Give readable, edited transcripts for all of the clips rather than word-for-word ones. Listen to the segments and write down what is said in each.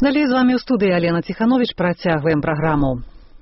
Далее з вами ў студыі Алена Тиханович. Працягваем праграму.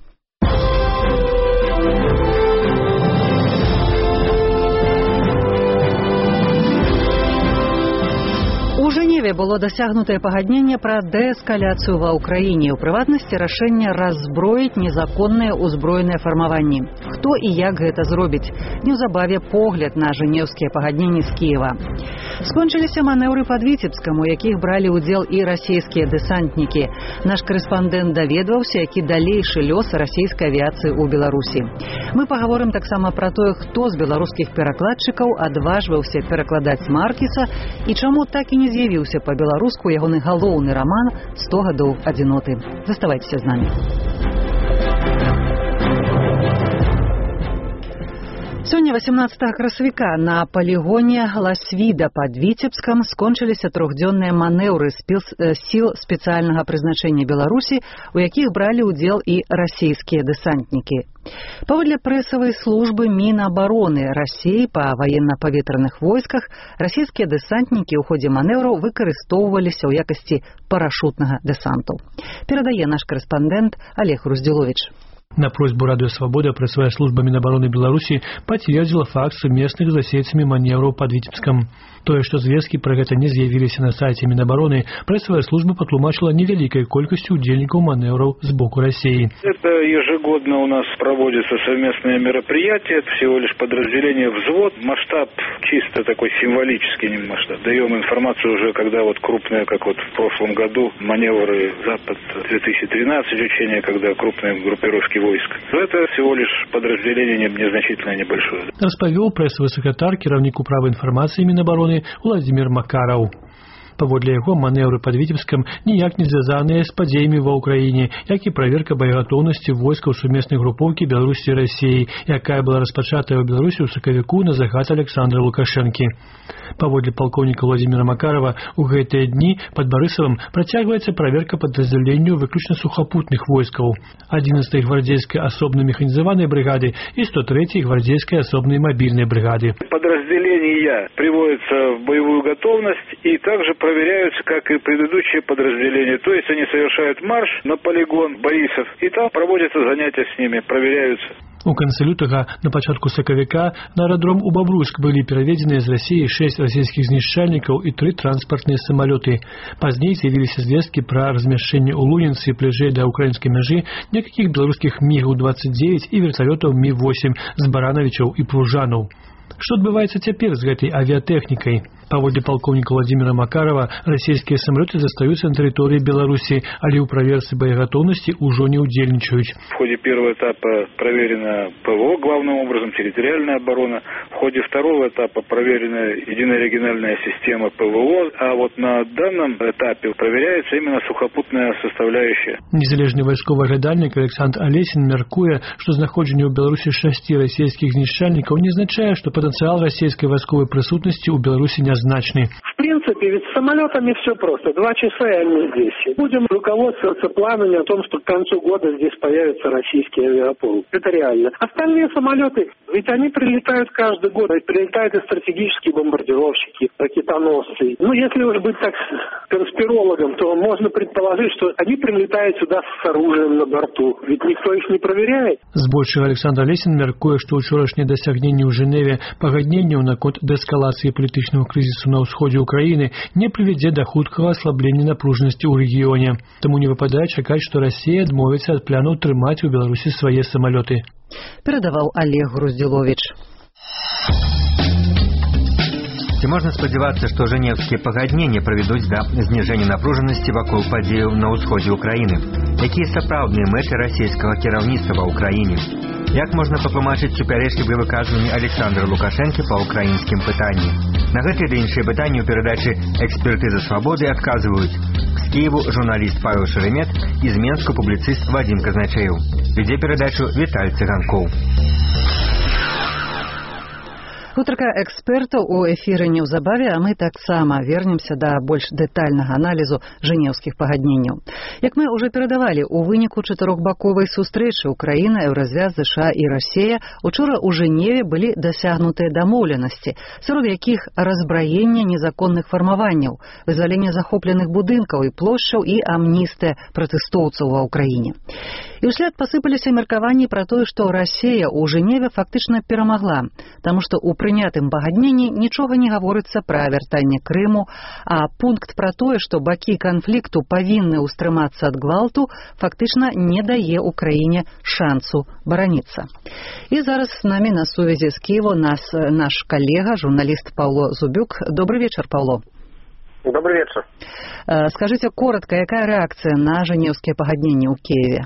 У Женеве было дасягнутае пагадненне пра дээскаляцыю ва ўкраіне, у прыватнасці рашэнне раззброіць незаконныя ўзброеныя фармаванні. Хто і як гэта зробіць? Неўзабаве погляд на жэнеўскія пагадненні з Кіева. Скончыліся манеўры пад Віцебскам, у якіх бралі ўдзел і расійскія дэсантнікі. Наш карэспандэнт даведваўся, які далейшы лёс расійскай авіяцыі ў Беларусі. Мы пагаворым таксама пра тое, хто з беларускіх перакладчыкаў адважваўся перакладаць Маркіса і чаму так і не з'явіўся па-беларуску ягоны галоўны раман «100 гадоў адзіноты». Заставайцеся з намі. Сёння, 18 красавіка, на палігоне Ласвіда пад Віцебскам скончыліся трохдзённыя манеўры сіл спецыяльнага прызначэння Беларусі, у якіх бралі ўдзел і расійскія дэсантнікі. Паводле прэсавай службы Мінабароны Расіі па ваенна-паветраных войсках, расійскія дэсантнікі ў ходзе манеўраў выкарыстоўваліся ў якасці парашутнага дэсанту. Перадае наш карэспандэнт Олег Руздзіловіч. На просьбу Радио Свобода пресс-служба Минобороны Беларуси подтвердила факт совместных з расейцамі маневраў под Витебском. Тое, што звесткі пра гэта не з'явіліся на сайце Минобороны, прессовая служба патлумачыла невялікай колькасцю удзельнікаў маневраў з боку России. Это ежегодно у нас проводятся совместные мероприятия, это всего лишь подразделение взвод, масштаб чисто такой символический масштаб. Даем информацию уже, когда вот крупные, как вот в прошлом году, маневры Запад-2013, учения, когда крупные группировки войск. Это всего лишь подразделение незначительное, небольшое. Распавёў прэсавы сакратар, кіраўнік управы інфармацыі Мінабароны Владимир Макараў. Паводле яго, манеўры пад Віцебскам ніяк не звязаныя з падзеямі ва ўкраіне, як і праверка боегатоўнасці войскаў сумеснай групоўкі Беларусі і Расіі, якая была распачатая ў Беларусі ў сакавіку на загад Александра Лукашэнкі. Паводле палкоўніка Владимира Макарова, у гэтыя дні пад Барысавым працягваецца праверка падраздзяленняў выключна сухапутных войскаў, 11-й гвардейскай асобнай механізаванай бригады и 103-й гвардейской особной мобильной бригады. Подразделения приводятся в боевую готовность и также проверяются, как и предыдущие подразделения. То есть они совершают марш на полигон Борисов, и там проводятся занятия с ними, проверяются. У канцы лютага на пачатку сакавіка на аэродром у Бабруйск былі пераведзеныя з Расіі 6 расійскіх знішчальнікаў і 3 транспартныя самалёты. Пазней з'явіліся звесткі пра размяшчэнне ў Луніцы бліжэй да украінскай мяжы некалькіх беларускіх МіГаў-29 і верталётаў Мі-8 з Баранавічаў і Пружанаў. Што адбываецца цяпер з гэтай авіятэхнікай? Паводле палкоўніка Владимира Макарова, расійскія самалёты застаюцца на тэрыторыі Беларусі, але ў праверцы боеготовности ўжо не удзельнічаюць. В ходе первого этапа проверена ПВО, главным образом территориальная оборона. В ходе второго этапа проверена единая региональная система ПВО, а вот на данном этапе проверяется именно сухопутная составляющая. Незалежны вайсковы глядальнік Александр Олесін мяркуе, што знаходжанне ў Беларусі 6 расійскіх знішчальнікаў не азначае, што патэнцыял расійскай вайсковай прысутнасці ў Беларусі нязначны. В принципе, ведь с самолетами все просто. 2 часа и они здесь. Будем руководствоваться планами о том, что к концу года здесь появится российский авиаполк. Это реально. Остальные самолеты, ведь они прилетают каждый год. Прилетают и стратегические бомбардировщики, ракетоносцы. Ну, если уж быть так конспирологом, то можно предположить, что они прилетают сюда с оружием на борту. Ведь никто их не проверяет. Збольшага Александр Олесін мяркуе, што ўчорашнія дасягненні ў Жэневе пагадненняў наконт дээскалацыі палітычнага крызісу на ўсходзе Украины не приведзе до хуткага аслаблення напружанасці ў рэгіёне. Таму не выпадае чакаць, што Расія адмовіцца ад планаў трымаць у Беларусі свае самалёты. Перадаваў Олег Руздзіловіч. Ці можна спадзявацца, што жэнеўскія пагадненні правядуць да зніжэння напружанасці вакол падзеяў на ўсходзе Украіны? Якія сапраўдныя мэты расійскага кіраўніцтва ва ўкраіне? Як можна патлумачыць супярэчлівыя выказванні Александра Лукашэнкі па ўкраінскім пытанні? На гэтыя ды іншыя пытанні ў перадачы «Экспертыза свабоды» адказваюць з Киеву журналіст Павел Шеремет і з Менску публіцыст Вадим Казначеев. Вядзе перадачу Віталь Цыганкоў. Гутарка экспертаў у эфіры неўзабаве, а мы таксама вернемся да больш дэтальнага аналізу жэнеўскіх пагадненняў. Як мы ўжо перадавалі, у выніку чатырохбаковай сустрэчы Украіна, Еўразвяз, ЗША і Расія учора ў Жэневе былі дасягнутыя дамоўленасці, сярод якіх разбраенне незаконных фармаванняў, вызваленне захопленых будынкаў і плошчаў і амністыя пратэстоўцаў ва Ўкраіне. І ўслед пасыпаліся меркаванні пра тое, што Расія ў Жэневе фактычна перамагла, таму што ў прынятым пагадненні нічога не гаворыцца пра вяртанне Крыму, а пункт пра тое, што бакі канфлікту павінны ўстрымацца ад гвалту, фактычна не дае Украіне шансу бараніцца. І зараз з намі на сувязі з Киева наш калега, журналіст Паўло Зубюк. Добрый вечер, Паўло. Добрый вечер. Скажите коротко, якая рэакцыя на жэнеўскія пагадненні ў Киеве?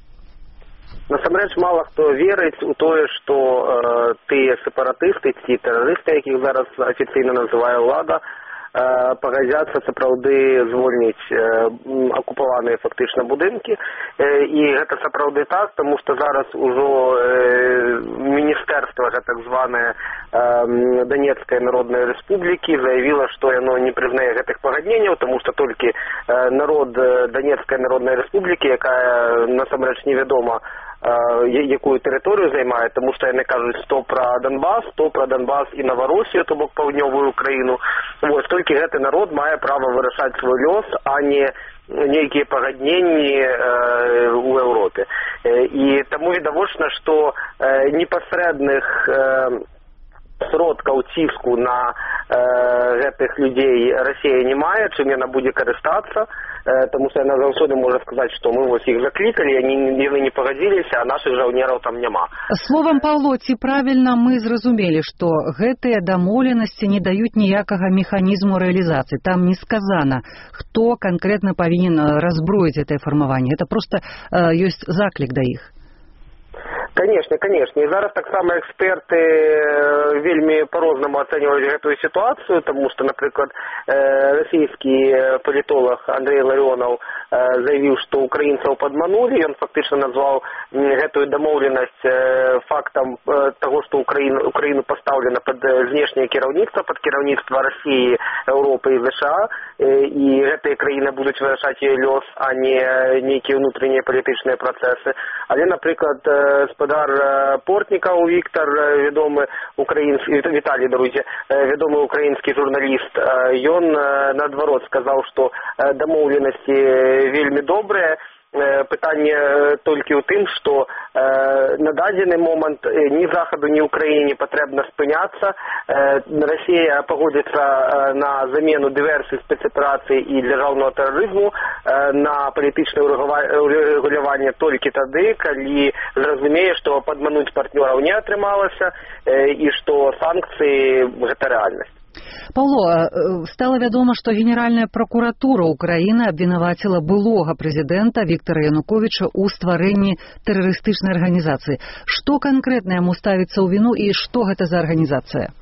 Насамрэч мала хто верыць у тое, што тыя сепаратысты ці тэрарысты, якіх зараз афіцыйна называе ўлада, пагадзяцца сапраўды звольніць акупаваныя фактычна будынкі. І гэта сапраўды так, таму што зараз ужо міністэрства, так званае Донецкай Народнай Рэспублікі, заявіла, што яно не прызнае гэтых пагадненняў, таму што толькі народ Донецкай Народнай Рэспублікі, якая насамрэч невядома, якую тэрыторыю займае, таму што яны кажуць то пра Донбас і Наваросію, то бок паўднёвую Украіну. Вось толькі гэты народ мае права вырашаць свой лёс, а не нейкія пагадненні ў Еўропе. І таму відавочна, што непасрэдных сродкаў ціску на гэтых людзей Расія не мае, чым яна будзе карыстацца, таму што яна заўсёды можа сказаць, што мы вось іх заклікалі, яны не пагадзіліся, а нашых жаўнераў там няма. Словам, Паўло, ці правільна мы зразумелі, што гэтыя дамоўленасці не даюць ніякага механізму рэалізацыі? Там не сказана, хто канкрэтна павінен разброіць гэтае фармаванне. Это проста ёсць заклік да іх. Конечно. І зараз таксама эксперты вельмі по-рознаму ацэньваюць гэтую сітуацыю, таму што, напрыклад, расійскі палітолог Андрей Ларионов заявіў, што украінцаў падманулі. Ён фактычна назваў гэтую дамоўленасць фактам таго, што Украіну пастаўлена пад знешняе кіраўніцтва, пад кіраўніцтва Расіі, Еўропы і ЗША, і гэтыя краіны будуць вырашаць яе лёс, а не нейкія ўнутрэннія палітычныя працэсы. Але, напрыклад, гаспадар Портнікаў Віктор, вядомы Віталій, вядомы украінскі журналіст, ён наадварот сказаў, што дамоўленасці вельмі добрыя. Пытанне толькі ў тым, што на дадзены момант ні Захаду, ні Украіне патрэбна спыняцца. Расія пагодзіцца на замену дыверсій, спецаперацый і дзяржаўнага тэрарызму на палітычнае урэгуляванне толькі тады, калі зразумее, што падмануць партнёраў не атрымалася і што санкцыі гэта рэальнасць. Паўло, стала вядома, што Генеральная пракуратура Украіны абвінаваціла былога прэзідэнта Віктара Януковіча ў стварэнні тэрарыстычнай арганізацыі. Што канкрэтна яму ставіцца ў віну і што гэта за арганізацыя?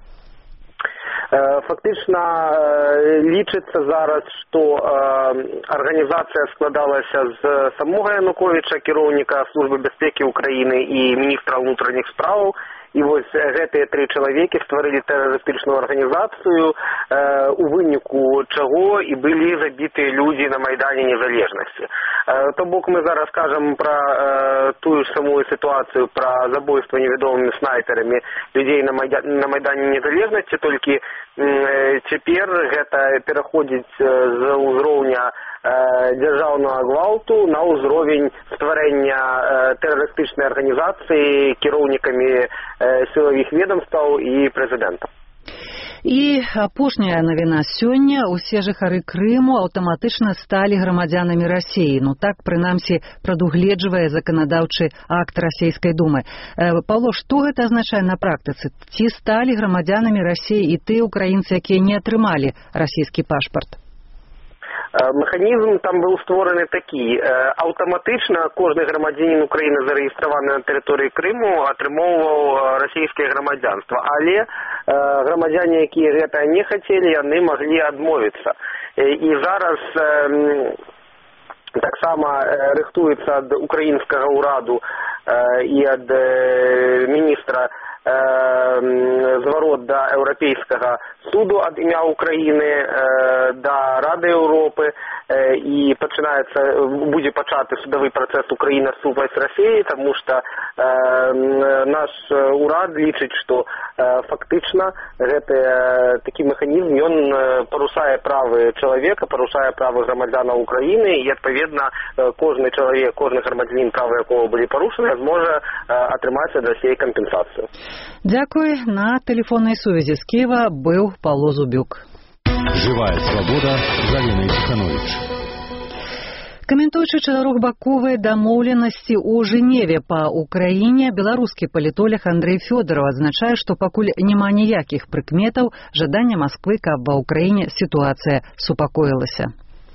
Фактычна лічыцца зараз, што арганізацыя складалася з самога Януковіча, кіраўніка Службы бяспекі Украіны і міністра ўнутраных спраў. І вось гэтыя тры чалавекі стварылі тэрарыстычную арганізацыю, у выніку чаго і былі забітыя людзі на Майдане Незалежнасці. То бок мы зараз кажам пра тую ж самую сітуацыю, пра забойства невядомымі снайперамі людзей на Майдане Незалежнасці, толькі цяпер гэта пераходзіць з ўзроўня дзяржаўнага гвалту на ўзровень стварэння тэрарыстычнай арганізацыі кіраўнікамі сілавых ведомстваў і прэзідэнта. І апошняя навіна сёння. Усе жыхары Крыму аўтаматычна сталі грамадзянамі Расіі. Ну так, прынамсі, прадугледжвае заканадаўчы акт расійскай думы. Паўло, што гэта азначае на практыцы? Ці сталі грамадзянамі Расіі і тыя украінцы, якія не атрымалі расійскі пашпарт? Механізм там быў створаны такі. Аўтаматычна кожны грамадзянін Украіны, зарэгістраваны на тэрыторыі Крыму, атрымоўваў расійскае грамадзянства. Але грамадзяне, якія гэта не хацелі, яны маглі адмовіцца. І зараз таксама рыхтуецца ад украінскага ўраду і ад міністра зварот да еўрапейскага суду ад імя Украіны, да Рады Еўропы, і будзе пачаты судовы працэс Украіна супраць Расіі, таму што наш урад лічыць, што фактычна гэты такі механізм, ён парушае правы чалавека, парушае правы грамадзянаў Украіны, і адпаведна кожны чалавек, кожны грамадзянін, правы якого былі парушаны, зможа атрымаць ад Расіі кампенсацыю. Дзякуй. На тэлефоннай сувязі з Киева быў Павло Зубюк. Живая свобода з Аленай Тиханович. Каментуючы чатырохбаковыя дамоўленасці ў Жэневе па Украіне, беларускі палітолог Андрэй Фёдараў адзначае, што пакуль няма ніякіх прыкметаў жадання Масквы, каб ва Ўкраіне сітуацыя супакоілася.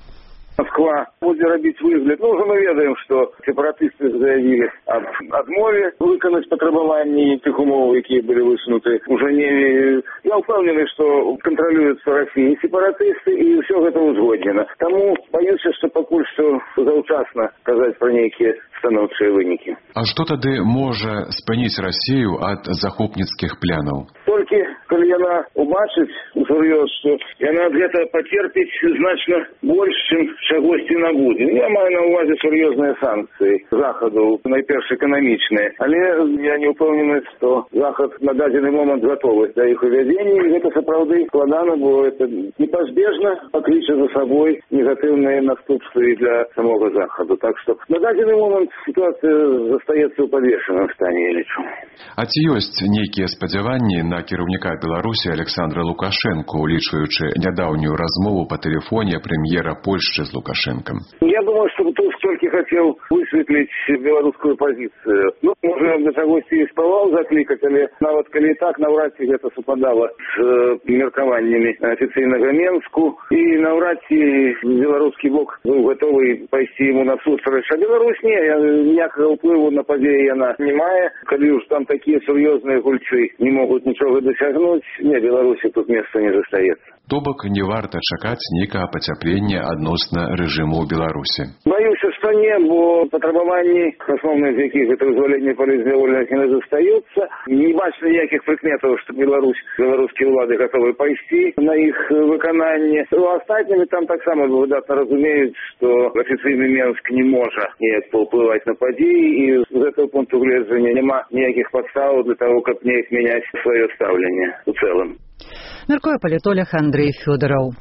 Москва будзе рабіць выгляд. Уже мы ведаем, што сепаратысты заявілі аб адмове выканаць патрабаванні тых умоў, якія былі высунуты ў Жэневе. Я ўпэўнены, што кантралююцца Расіі сепаратысты, і ўсё гэта узгоднена. Таму баюся, што пакуль што заўчасна казаць пра нейкія станоўчыя вынікі. А што тады можа спыніць Расію ад захопніцкіх планаў? Толькі калі яна убачыць усур'ёз, што яна ад гэтага пацерпіць значна больш, чым чагосьці набудзе. Я маю на ўвазе сур'ёзныя санкцыі Захаду, найперш эканамічныя. Але я не ўпэўнены, што Захад на дадзены момант гатовы да іх увядзення, і гэта сапраўды складана, бо это непазбежна пакліча за сабой негатыўныя наступствы для самога Захаду. Так што на дадзены момант сітуацыя застаецца ў падвешаным стане, я лічу. А ці ёсць нейкія спадзяванні на кіраўніка Беларусі Александра Лукашенко, улічваючы нядаўнюю размову па тэлефоне прэм'ера Польшчы з Лукашенком? Я думаю, что Туск только хотел высветлить белорусскую позицию. Может, до чагосьці і спавал закликать, але нават калі так, навряд ці гэта супадала з меркаваннями офіцыйнага Менску, і навряд ці беларускі бок быў гатовы пайсці ему насустрач. А Беларусь ніякага ўплыву на падзеі яна не мае. Калі уж там такія сур'ёзныя гульцы не могуць нічога дасягнуць, Беларусі тут месца не застаецца. То бок не варта чакаць нейкага пацяплення адносна рэжыму ў Беларусі. Баюся, што не, бо патрабаванні, асноўныя з якіх гэта вызваленне палітзнявольных, не застаюцца. Не бачна ніякіх прыкметаў, што беларускія ўлады гатовы пайсці на іх выкананне. Астатнімі там таксама выдатна разумеюць, што афіцыйны Менск не можа неяк паўплываць на падзеі, і з гэтага пункту гледжання няма ніякіх падстаў для таго, каб неяк мяняць сваё стаўленне у цэлым. Мяркуе палітолог Андрэй Фёдараў.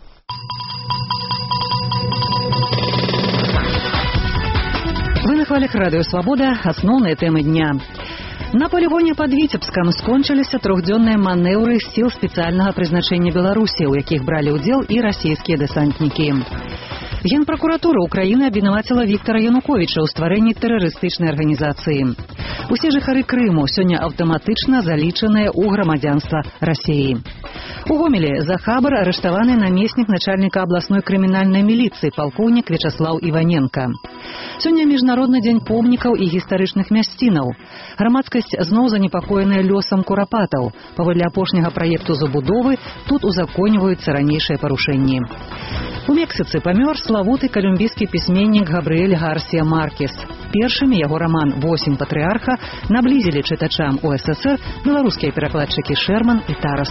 Вы на хвалях Радыё Свабода. Асноўныя тэмы дня. На полігоне пад Віцебскам скончыліся трохдзённыя манеўры сіл спецыяльнага прызначэння Беларусі, у якіх бралі ўдзел і расійскія дэсантнікі. Генпракуратура Украіны абвінаваціла Віктара Януковіча ў стварэнні тэрарыстычнай арганізацыі. Усе жыхары Крыму сёння аўтаматычна залічаныя ў грамадзянства Расіі. У Гомелі за хабар арыштаваны намеснік начальніка абласной крымінальнай міліцыі палкоўнік Вячаслаў Іваненка. Сёння міжнародны дзень помнікаў і гістарычных мясцінаў. Грамадскасць зноў занепакоеная лёсам курапатаў. Паводле апошняга праекту забудовы тут узаконьваюцца ранейшыя парушэнні. У Мексіцы памёр славуты калумбійскі пісьменнік Габрыэль Гарсія Маркес. Першымі яго раман «8 патрыарха» наблізілі чытачам у СССР беларускія перакладчыкі Шэрман і Тарас.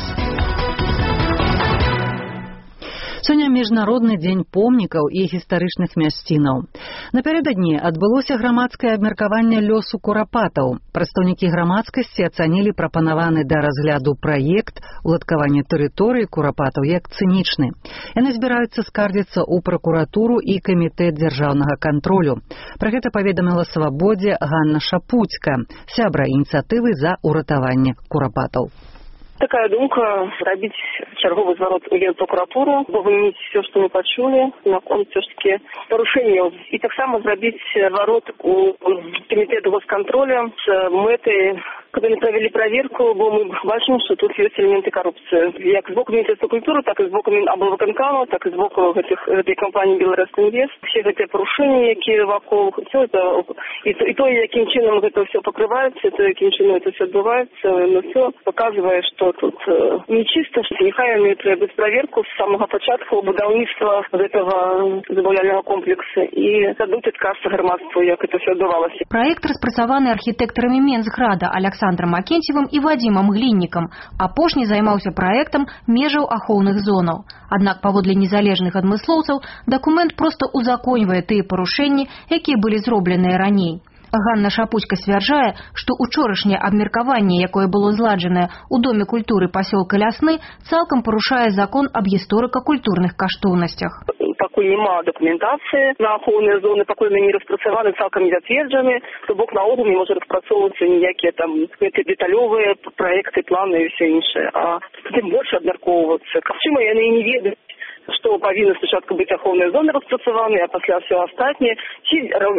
Сёння міжнародны дзень помнікаў і гістарычных мясцінаў. Напярэдадні адбылося грамадскае абмеркаванне лёсу курапатаў. Прадстаўнікі грамадскасці ацанілі прапанаваны да разгляду праект уладкавання тэрыторыі курапатаў як цынічны. Яны збіраюцца скардзіцца ў пракуратуру і камітэт дзяржаўнага кантролю. Пра гэта паведаміла Свабодзе Ганна Шапуцька, сябра ініцыятывы за ўратаванне курапатаў. Такая думка рабіць чарговы зварот у Генпракуратуру, бо выміць все, што мы пачулі, наконт все ж таки парушэнняў. І таксама зрабіць зварот у камітэт госкантроля з мэтай, каб яны правялі праверку, бо мы бачым, што тут ёсць элементы коррупцыі. Як з боку Міністэрства культуры, так і з боку аблвыканкама, так і з боку гэтай кампаніі «Беларуськінвест». Все гэтыя парушэнні, якія вакол, все это, і то, якім чынам гэта все пакрываецца, то, якім чынам это все адбываецца, но все показывае, што тут нечисто, что нехай они требуют проверку с самого початку будаўніцтва гэтага забаўляльнага комплекса і дадуць адказ грамадству, як это все адбывалася. Проект распрацаваны архітэктарамі Менсграда Александром Александром Макенцевым і Вадзімам Гліннікам. Апошні займаўся праектам межаў ахоўных зонаў. Аднак, паводле незалежных адмыслоўцаў, дакумент проста узаконьвае тыя парушэнні, якія былі зробленыя раней. Ганна Шапуцька сцвярджае, што учорашняе абмеркаванне, якое было зладжанае ў Доме культуры пасёлка Лясны, цалкам парушае закон аб гісторыка-культурных каштоўнасцях. Пакуль няма дакументацыі на ахоўныя зоны, пакуль яны не распрацаваны, цалкам не зацверджаны, то бок наогул не можа распрацоўвацца ніякія там дэталёвыя праекты, планы і ўсё іншае. А тым больш абмяркоўвацца. Магчыма, яны і не ведаюць, што павінны спачатку быць ахоўныя зоны распрацаваны, а пасля ўсё астатняе. Ці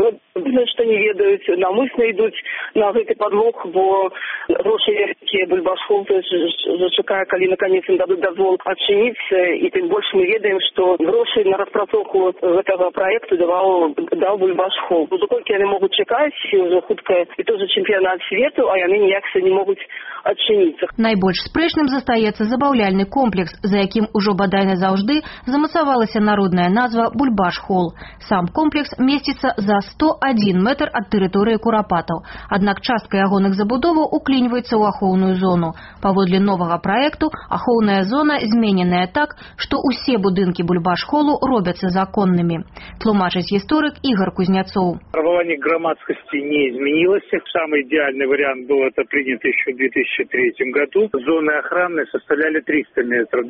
што не ведаюць, намысна ідуць на гэты падлог, бо грошы якія Бульбашхол зачакае, калі наконец ім дадуць дазвол адчыніць, і тым больш мы ведаем, што грошы на распрацоўку гэтага праекту даў Бульбашхол. Доколькі яны могуць чакаць, ўжо хутка і той жа чэмпіянат свету, а яны ніяк не могуць адчыніцца. Найбольш спрэчным застаецца забаўляльны комплекс, за якім ужо бадай назаўжды замацавалася народная назва Бульбаш-хол. Сам комплекс месціцца за 101 метр ад тэрыторыі Курапатаў. Аднак частка ягоных забудоваў уклініваецца ў ахоўную зону. Паводле новага праекту, ахоўная зона змененая так, што ўсе будынкі Бульбаш-холу робяцца законнымі. Тлумачыць гісторык Ігор Кузняцоў. Требование к громадскости не изменилось. Самый идеальный вариант был это принято еще в 2003 году. Зоны охраны составляли 300 метров. В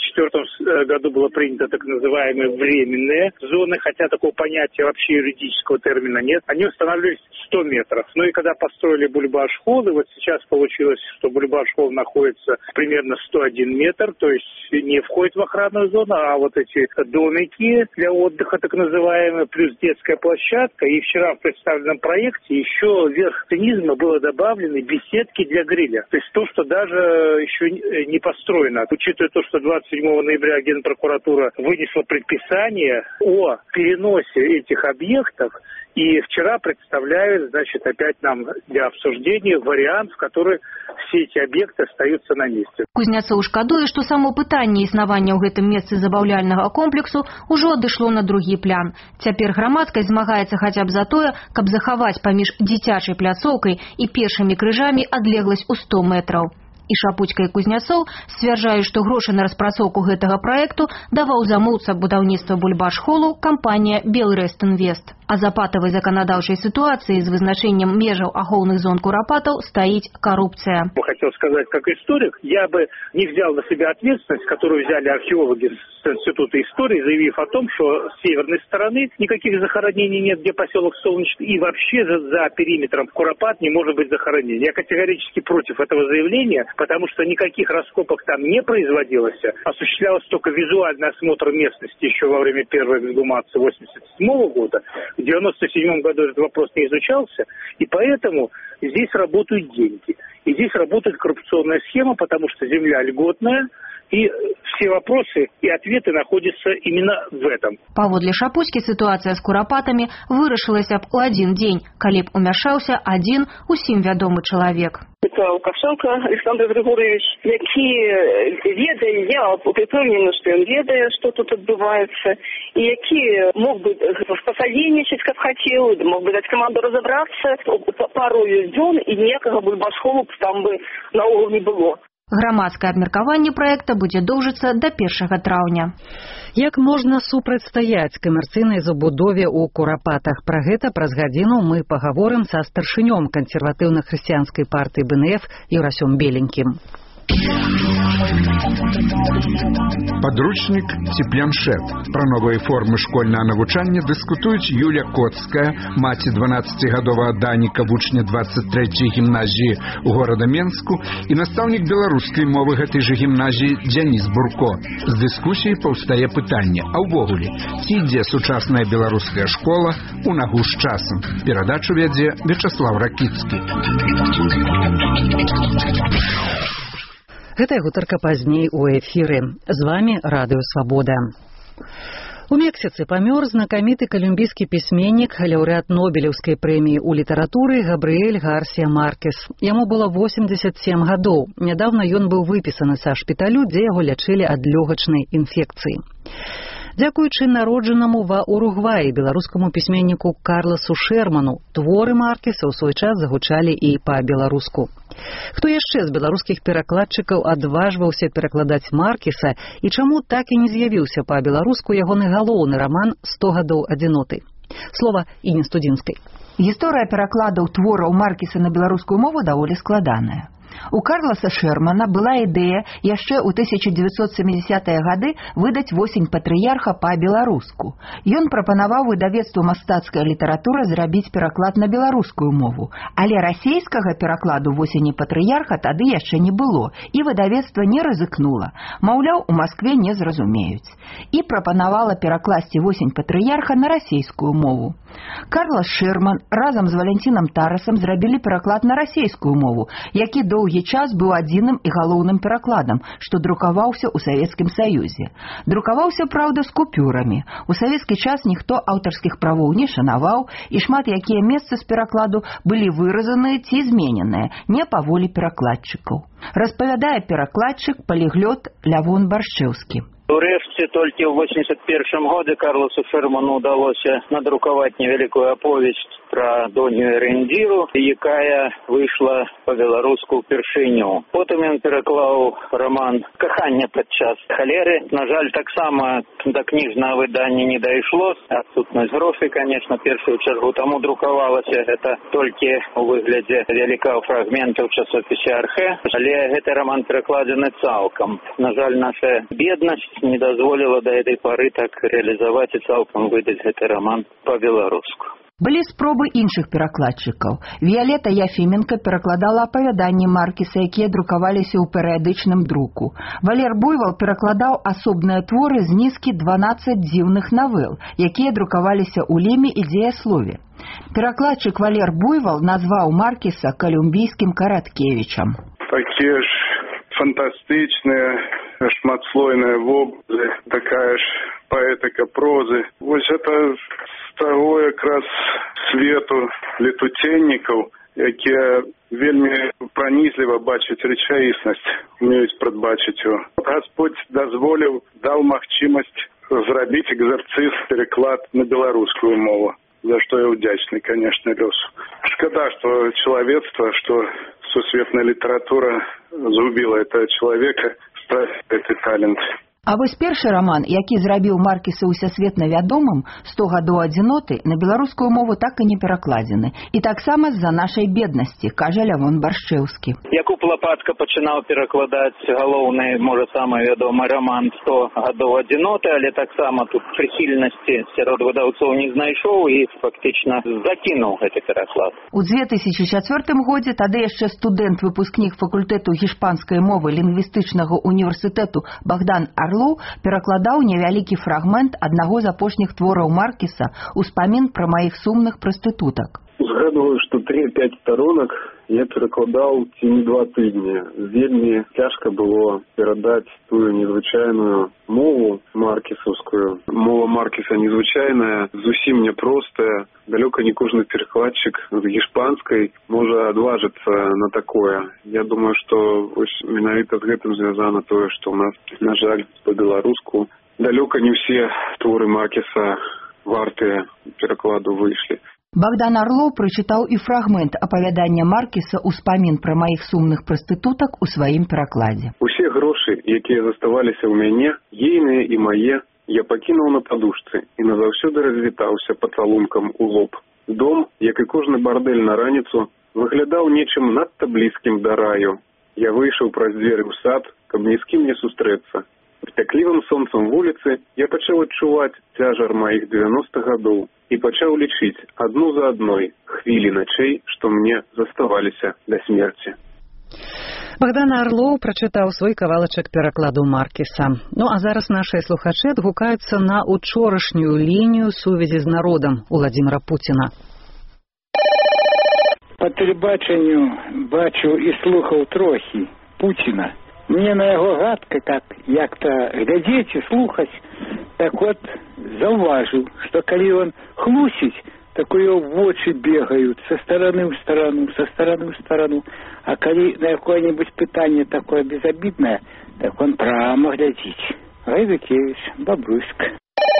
2004 году было принято так называемые временные зоны, хотя такого понятия вообще юридического термина нет. Они устанавливались 100 метров. Ну и когда построили Бульбаш-холл, и вот сейчас получилось, что Бульбаш-холл находится примерно 101 метр, то есть не входит в охранную зону, а вот эти домики для отдыха так называемые, плюс детская площадка. И вчера в представленном проекте еще вверх цинизма было добавлены беседки для гриля. То есть то, что даже еще не построено. Учитывая то, что 27 ноября Генпрокуратура вынесла предписание о переносе этих объектов, и вчера представляют, значит, опять нам для обсуждения вариант, в который все эти объекты остаются на месте. Кузняцоў шкадуе, што само пытанне існавання ў гэтым месцы забаўляльнага комплексу ўжо адышло на другі план. Цяпер грамадскасць змагаецца хаця б за тое, каб захаваць паміж дзіцячай пляцоўкай і пешымі крыжамі адлегласць у 100 метраў. І Шапуцька і Кузняцоў сцвярджаюць, што грошы на распрацоўку гэтага праекту даваў замоўца будаўніцтва Бульбаш-холу кампанія «Белрест Инвест». А за патавай заканадаўчай сітуацыі з вызначэннем межаў ахоўных зон Курапатаў стаіць коррупция. Хотел сказать, как историк, я бы не взял на себя ответственность, которую взяли археологи с Института истории, заявив о том, что с северной стороны никаких захоронений нет, где поселок Солнечный, и вообще за периметром Куропат не может быть захоронений. Я категорически против этого заявления, потому что никаких раскопок там не производилось, осуществлялся только визуальный осмотр местности еще во время первой эксгумации 1987 года. В 1997 году этот вопрос не изучался, и поэтому здесь работают деньги. И здесь работает коррупционная схема, потому что земля льготная, и все вопросы и ответы находятся именно в этом. Паводле Шапуцькі сітуацыя з курапатамі вырашылася б у адзін дзень, калі б умяшаўся адзін усім вядомы чалавек. Это Лукашенко Александр Григорьевич, які ведае, я упевнена, што ён ведае, што тут адбываецца, і які мог бы пасадзейнічаць, каб хацеў, мог бы даць каманду разабрацца пару дзён, і ніякага Бульбаш-холу там бы наогул не было. Грамадскае абмеркаванне праекта будзе доўжыцца да 1 траўня. Як можна супрацьстаяць камерцыйнай забудове ў Курапатах? Пра гэта праз гадзіну мы пагаворым са старшынём кансерватыўна-хрысціянскай партыі БНФ Юрасём Беленькім. Подручник ці планшет. Пра новыя формы школьнага навучання дыскутуюць Юля Коцкая, маці 12-гадовага Даніка, вучня 23-й гімназіі ў горада Менску, і настаўнік беларускай мовы гэтай жа гімназіі Дзяніс Бурко. З дыскусіі паўстае пытанне: а ўвогуле, ці ідзе сучасная беларуская школа у нагу з часам? Перадачу вядзе Вячаслав Ракіцкі. Гэтая гутарка пазней у эфіры. З вами Радыё Свабода. У Мексіцы памёр знакаміты калумбійскі пісьменнік, лаўрэат Нобелеўскай прэміі ў літаратуры Габрыэль Гарсія Маркес. Яму было 87 гадоў. Нядаўна ён быў выпісаны са шпіталю, дзе яго лячылі ад лёгачнай інфекцыі. Дзякуючы народжанаму ва Уругваі беларускаму пісьменніку Карласу Шерману творы Маркеса ў свой час загучалі і па-беларуску. Хто яшчэ з беларускіх перакладчыкаў адважваўся перакладаць Маркеса і чаму так і не з'явіўся па-беларуску ягоны галоўны раман «100 гадоў адзіноты»? Слова Інне Студзінскай. Гісторыя перакладаў твораў Маркеса на беларускую мову даволі складаная. У Карласа Шермана была ідэя яшчэ ў 1970-е гады выдаць «Восень патрыярха» па-беларуску. Ён прапанаваў выдавецтву «Мастацкая літаратура» зрабіць пераклад на беларускую мову, але расейскага перакладу «Восені патрыярха» тады яшчэ не было, і выдавецтва не рызыкнула. Маўляў, у Маскве не зразумеюць. І прапанавала перакласці «Восень патрыярха» на расейскую мову. Карлас Шерман разам з Валянцінам Тарасам зрабілі пераклад на расейскую мову, які доўгі час быў адзіным і галоўным перакладам, што друкаваўся ў Савецкім Саюзе. Друкаваўся, праўда, з купюрамі. У савецкі час ніхто аўтарскіх правоў не шанаваў, і шмат якія месцы з перакладу былі выразаныя ці змененыя не па волі перакладчыкаў. Распавядае перакладчык, паліглёт Лявон Баршчэўскі. Урэшце толькі ў 81 годзе Карласу Шерману ўдалося надрукаваць невялікую аповесць пра Доню Эрэндзіру, якая выйшла па-беларуску ўпершыню. Потым ён пераклаў раман «Каханне падчас халеры». На жаль, таксама да кніжнага выдання не дайшло. Адсутнасць грошай, конечно, першую чаргу. Таму друкавалася гэта толькі ў выглядзе вялікага фрагмента ў часопісе «Архэ». Але гэты раман перакладзены цалкам. На жаль, наша беднасць не дазволіла да этой пары так рэалізаваць і цалкам выдаць гэты раман па-беларуску. Былі спробы іншых перакладчыкаў. Віялета Яфіменка перакладала апавяданні Маркеса, якія друкаваліся ў перыядычным друку. Валер Буйвал перакладаў асобныя творы з нізкі 12 дзіўных навел, якія друкаваліся ў леме і дзеяслове. Перакладчык Валер Буйвал назваў Маркеса калумбійскім Караткевічам. Такія ж фантастычныя, шматслойныя вобразы, такая ж паэтыка прозы. Вось это з таго якраз свету летуценнікаў, якія вельмі пранізліва бачаць рэчаіснасць, умеюць прадбачыць яго. Господь дазволіў, даў магчымасць зрабіць экзарцыст, пераклад на беларускую мову, за што я ўдзячны, конечно, лёсу. Шкада, што чалавецтва, што сусветная літаратура згубіла этого человека, стратила этот талент. А вось першы раман, які зрабіў Маркеса ўсесветна вядомым, «100 гадоў адзіноты», на беларускую мову так і не перакладзены. І таксама з-за нашай беднасці, кажа Лявон Баршчэўскі. Якуб Лапатка пачынаў перакладаць галоўны, можа, самы вядомы раман «100 гадоў адзіноты», але таксама тут прыхільнасці сярод выдаўцоў не знайшоў і фактычна закінуў гэты пераклад. У 2004 годзе тады яшчэ студэнт-выпускнік факультэту гішпанскай мовы лінгвістычнага універсітэту Богдан Арлоў перакладаў невялікі фрагмент аднаго з апошніх твораў Маркеса «Успамін пра маіх сумных прастытутак». Згадваю, што 3-5 сторонак я перакладаў ці не 2 тыдні. Вельмі цяжка было перадаць тую незвычайную мову маркесаўскую. Мова Маркеса незвычайная, зусім няпростая. Далёка не кожны перакладчык з гішпанскай можа адважыцца на такое. Я думаю, што менавіта з гэтым звязана тое, што ў нас, на жаль, па-беларуску далёка не ўсе творы Маркеса вартыя перакладу выйшлі. Богдан Арлоў прачытаў і фрагмент апавядання Маркеса «Успамін пра маіх сумных прастытутак» у сваім перакладзе. Усе грошы, якія заставаліся ў мяне, ейныя і мае, я пакінуў на падушцы і назаўсёды развітаўся пацалункам у лоб. Дом, як і кожны бардэль на раніцу, выглядаў нечым надта блізкім да раю. Я выйшаў праз дзверы ў сад, каб ні з кім не сустрэцца. З пяклівым сонцам вуліцы я пачаў адчуваць цяжар маіх 90 гадоў і пачаў лічыць адну за адной хвілі начэй, што мне заставаліся да смерці. Богдан Арлоў прачытаў свой кавалачак перакладу Маркеса. Ну а зараз нашыя слухачы адгукаюцца на учорашнюю лінію сувязі з народам Уладзіміра Пуціна. Па тэлебачанню бачыў і слухаў трохі Пуціна. Мне на яго гадка так як-то глядзець і слухаць, так от заўважыў, што калі ён хлусіць, так у яго вочы бегаюць са стараны ў старану, са стараны ў старану. А калі на якое-нибудь пытанне такое безобидное, так он прямо глядзіць. Гайдукевич, Бабруйск.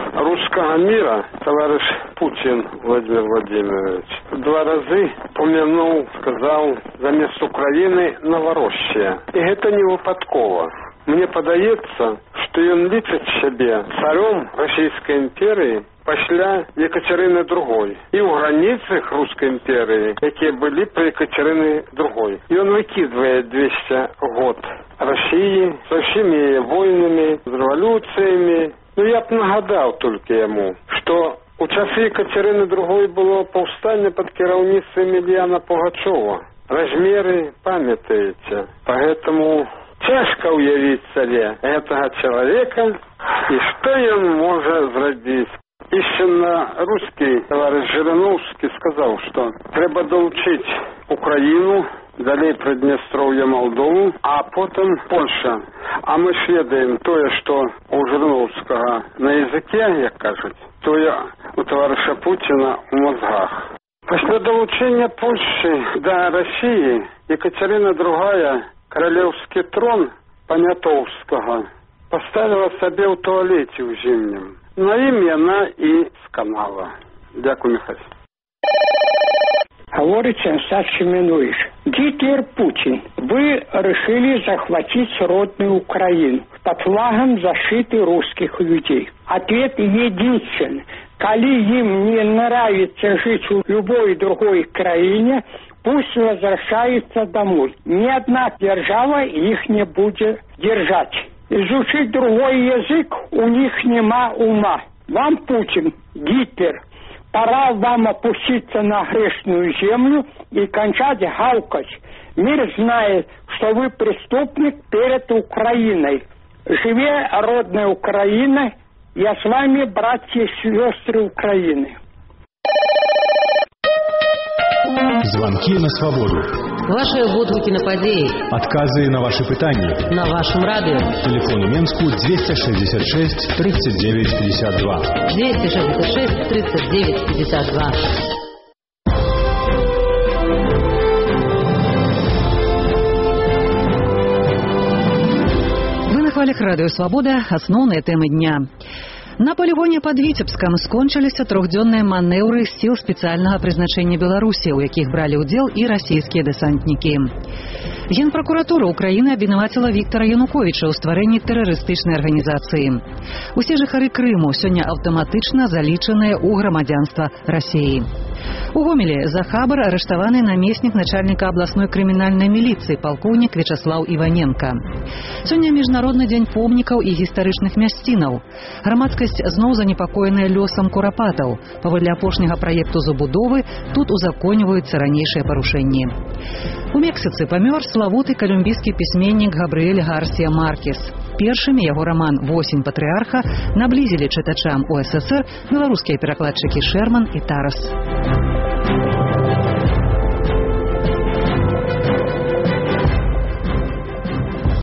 русского мира товарищ Путин Владимир Владимирович 2 разы помянул, сказал, замест Украины Новороссия. И это не выпадково. Мне подається, що він лічить себе царем Російської імперії після Екатерини II. І у границях Руської імперії, які були при Екатерині II. І він викидає 200 год Росії з всіми війнами, з революціями. Ну, я б нагадав тільки йому, що у часи Екатерини II було повстання під керівництвом Емельяна Пугачова. Розміри пам'ятаєте. Поэтому тяжко уявить царе этого человека, и что он может зробить. Истинно русский товарищ Жириновский сказал, что треба долучить Украину, далее Приднестровье, Молдову, а потом Польша. А мы ж ведаем то, что у Жириновского на языке, як кажуть, то у товариша Путина в мозгах. После долучения Польши до России Екатерина II королевский трон Понятовского поставила себе в туалете в Зимнем. На ім'я она и сканала. Дякую, Михайло. Говорит Станислав Семенович. Гитлер, Путин, вы решили захватить родную Украину под флагом защиты русских людей. Ответ единственный. Коли им не нравится жить в любой другой краине, пусть возвращаются домой. Ни одна держава их не будет держать. Изучить другой язык у них нема ума. Вам, Путин, Гитлер, пора вам опуститься на грешную землю и кончать гавкать. Мир знает, что вы преступник перед Украиной. Живе родная Украина, я с вами, братья и сестры Украины. Звонки на свободу. Ваши водгуки на подеи. Отказы на ваши питания. На вашем радио. Телефон у Менску 266 39 52. 266 39 52. Вы на хвалях радио «Свобода». Основные темы дня. На полігоні під Віцебском скончилися трохдзённыя манеўры сил спецыяльнага прызначэння Беларусі, у якіх бралі ўдзел і расійскія дэсантнікі. Генпракуратура Украины абвінаваціла Віктора Януковіча ў стварэнні тэрарыстычнай арганізацыі. Усе жыхары Крыму сёння аўтаматычна залічаныя ў грамадзянства Расіі. У Гомелі за хабар арыштаваны намеснік начальніка абласной крымінальнай міліцыі палкоўнік Вячаслаў Іваненка. Сёння міжнародны дзень помнікаў і гістарычных мясцінаў. Грамадскасць зноў занепакоеная лёсам курапатаў. Паводле апошняга праекту забудовы тут узаконьваюцца ранейшыя парушэнні. У Мексіцы памёр славуты калумбійскі пісьменнік Габрыэль Гарсія Маркес. Першымі яго роман «Восень патрыарха» наблізілі чытачам УССР беларускія перакладчыкі Шэрман і Тарас.